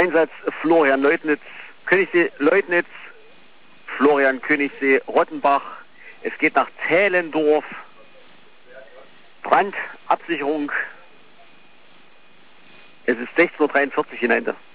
Einsatz Florian Leutnitz, Königssee Leutnitz, Florian Königssee Rottenbach. Es geht nach Zehlendorf. Brandabsicherung. Es ist 16:43 Uhr hinein.